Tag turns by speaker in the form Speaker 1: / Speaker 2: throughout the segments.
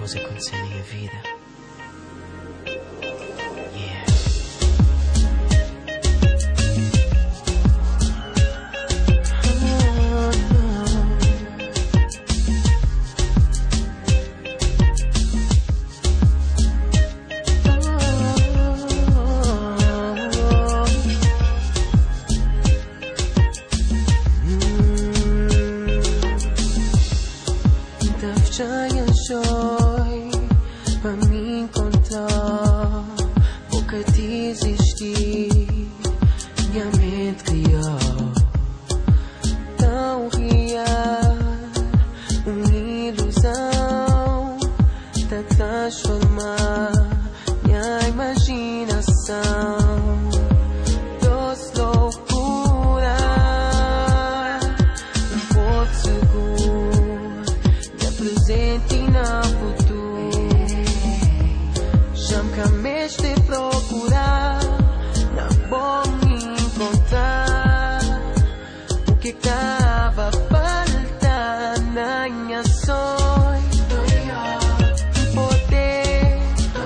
Speaker 1: coisa acontecer na minha vida. Yeah.
Speaker 2: Wczoraj pra me encontrar, pouca desistir, minha mente criou tão real, uma ilusão, tá transformar minha imaginação. Doce loucura, um porto seguro, me presente na futuro. Chama-me de procurar, não vou me encontrar. O que tava faltando na minha sonho, poder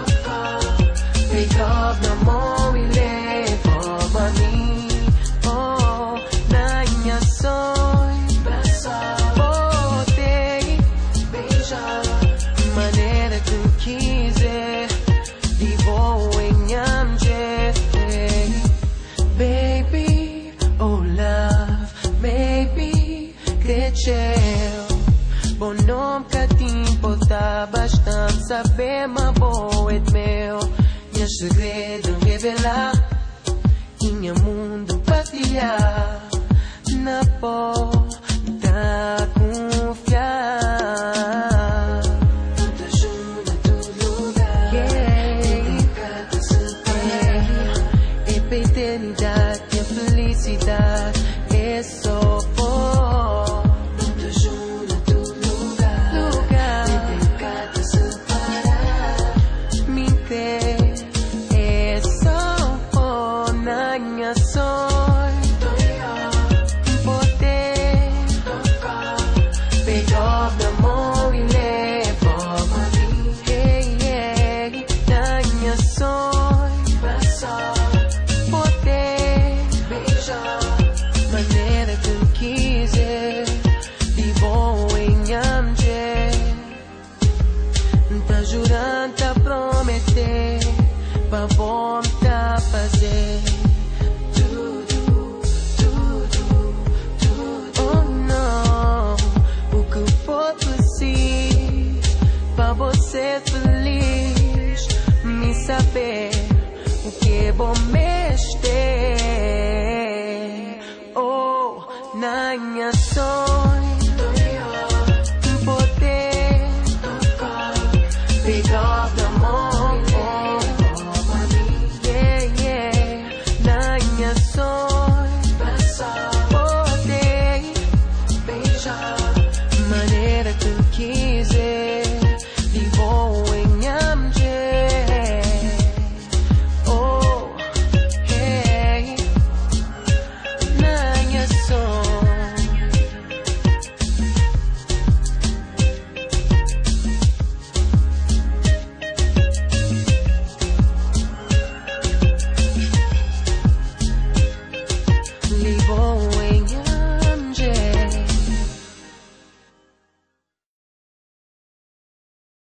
Speaker 2: pegar na mão e levar pra mim. Oh, na minha sonho, poder beijar maneira que eu quiser. Baby, oh love, maybe cresceu. Bom nome que te importa bastante saber, mas bom é meu. Minha segredo revelar, minha mundo partilhar. Na porta confiar. Eternidade, a felicidade é só por muito junto a todo lugar. Tem cada separar. Me crer é só por na minha sonho. Poder pegar na mão e levar pra mim. Hey, hey, na minha sonho. Maneira que eu quiser, de bom em amor. Tá jurando, tá prometer, pra vontade fazer tudo, tudo, tudo. Oh não, o que eu for preciso pra você feliz, me saber o que é bom mexer. Oh, na minha sonho.